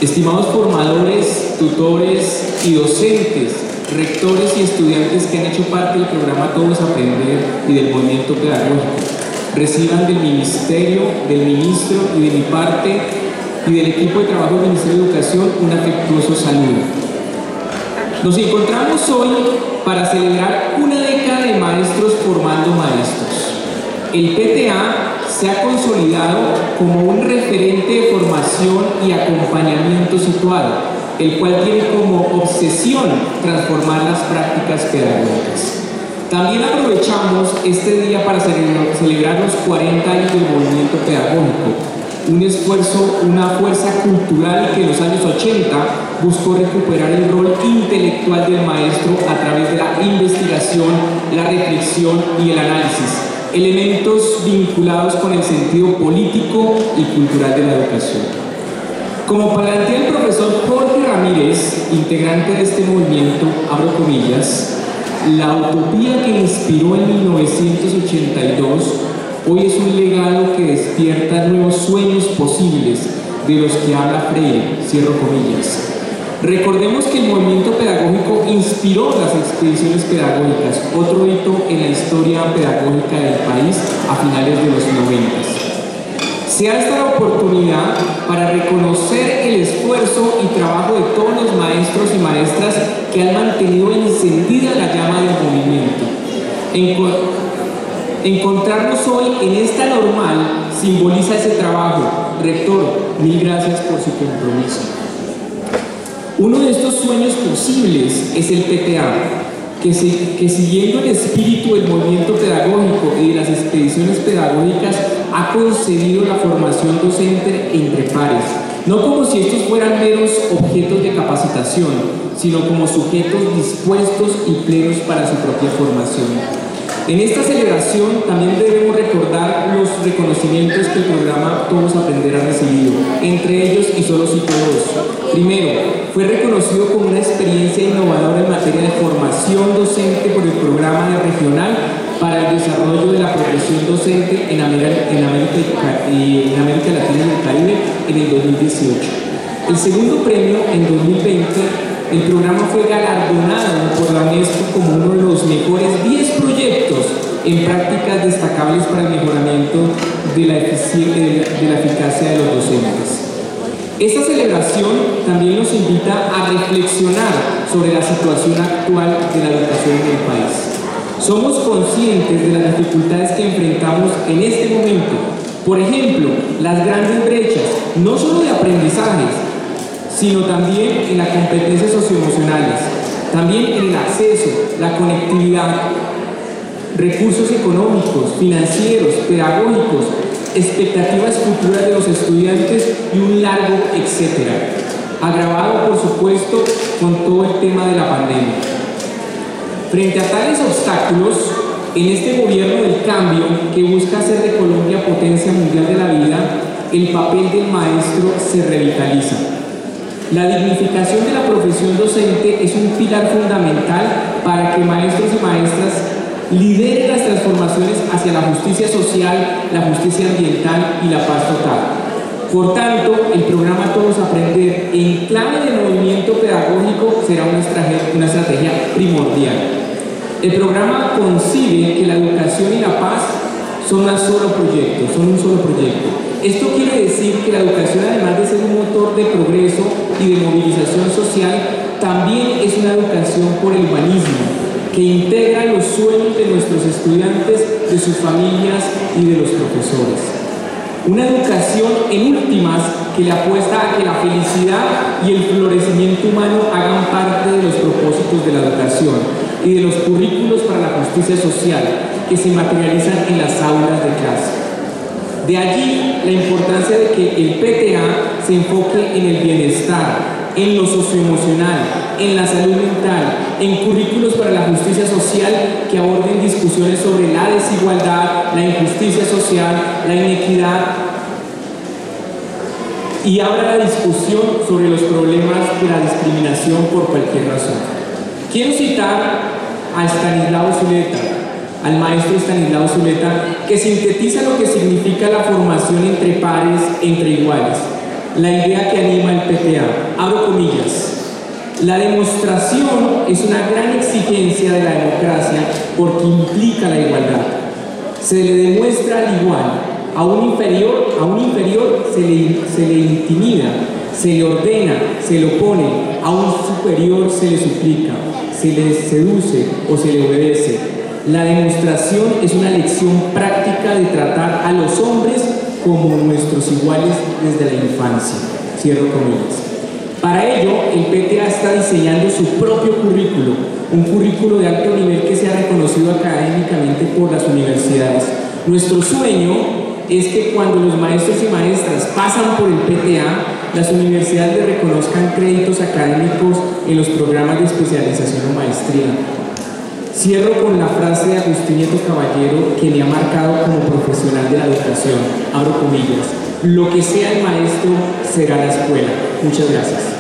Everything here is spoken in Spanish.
Estimados formadores, tutores y docentes, rectores y estudiantes que han hecho parte del programa Todos Aprender y del movimiento pedagógico, reciban del Ministerio, del Ministro y de mi parte y del equipo de trabajo del Ministerio de Educación un afectuoso saludo. Nos encontramos hoy para celebrar una década de maestros formando maestros. El PTA se ha consolidado como un referente de formación y acompañamiento situado, el cual tiene como obsesión transformar las prácticas pedagógicas. También aprovechamos este día para celebrar los 40 años del movimiento pedagógico, un esfuerzo, una fuerza cultural que en los años 80 buscó recuperar el rol intelectual del maestro a través de la investigación, la reflexión y el análisis, elementos vinculados con el sentido político y cultural de la educación. Como plantea el profesor Jorge Ramírez, integrante de este movimiento, abro comillas, la utopía que inspiró en 1982 hoy es un legado que despierta nuevos sueños posibles de los que habla Freire, cierro comillas. Recordemos que el movimiento pedagógico inspiró las expediciones pedagógicas, otro hito en la historia pedagógica del país a finales de los 90. Sea esta la oportunidad para reconocer el esfuerzo y trabajo de todos los maestros y maestras que han mantenido encendida la llama del movimiento. Encontrarnos hoy en esta normal simboliza ese trabajo. Rector, mil gracias por su compromiso. Uno de estos sueños posibles es el PTA, que siguiendo el espíritu del movimiento pedagógico y de las expediciones pedagógicas ha concebido la formación docente entre pares, no como si estos fueran meros objetos de capacitación, sino como sujetos dispuestos y plenos para su propia formación. En esta celebración también debemos recordar los reconocimientos que el programa Todos Aprender ha recibido, entre ellos, y solo cito dos. Primero, fue reconocido como una experiencia innovadora en materia de formación docente por el programa regional para el desarrollo de la profesión docente en América Latina y el Caribe en el 2018. El segundo premio, en 2020, el programa fue galardonado por la UNESCO como uno de los mejores 10 proyectos en prácticas destacables para el mejoramiento de la eficacia de los docentes. Esta celebración también nos invita a reflexionar sobre la situación actual de la educación en el país. Somos conscientes de las dificultades que enfrentamos en este momento. Por ejemplo, las grandes brechas, no solo de aprendizajes, sino también en las competencias socioemocionales, también en el acceso, la conectividad, recursos económicos, financieros, pedagógicos, expectativas futuras de los estudiantes y un largo etcétera, agravado por supuesto con todo el tema de la pandemia. Frente a tales obstáculos, en este gobierno del cambio que busca hacer de Colombia potencia mundial de la vida, el papel del maestro se revitaliza. La dignificación de la profesión docente es un pilar fundamental para que maestros y maestras lideren las transformaciones hacia la justicia social, la justicia ambiental y la paz total. Por tanto, el programa Todos Aprender en clave de movimiento pedagógico será una estrategia primordial. El programa concibe que la educación y la paz son un solo proyecto. Esto quiere decir que la educación, además de ser un motor de progreso y de movilización social, también es una educación por el humanismo, que integra los sueños de nuestros estudiantes, de sus familias y de los profesores. Una educación, en últimas, que le apuesta a que la felicidad y el florecimiento humano hagan parte de los propósitos de la educación y de los currículos para la justicia social que se materializan en las aulas de clase. De allí la importancia de que el PTA se enfoque en el bienestar, en lo socioemocional, en la salud mental, en currículos para la justicia social que aborden discusiones sobre la desigualdad, la injusticia social, la inequidad y abra la discusión sobre los problemas de la discriminación por cualquier razón. Quiero citar a Estanislao Zuleta, al maestro Estanislao Zuleta, que sintetiza lo que significa la formación entre pares, entre iguales, la idea que anima el PTA. La demostración es una gran exigencia de la democracia porque implica la igualdad. Se le demuestra al igual, a un inferior se le intimida, se le ordena, se le opone, a un superior se le suplica, se le seduce o se le obedece. La demostración es una lección práctica de tratar a los hombres como nuestros iguales desde la infancia. Cierro comillas. Para ello, el PTA está diseñando su propio currículo, un currículo de alto nivel que sea reconocido académicamente por las universidades. Nuestro sueño es que cuando los maestros y maestras pasan por el PTA, las universidades le reconozcan créditos académicos en los programas de especialización o maestría. Cierro con la frase de Agustín Nieto Caballero que me ha marcado como profesional de la educación. Abro comillas. Lo que sea el maestro será la escuela. Muchas gracias.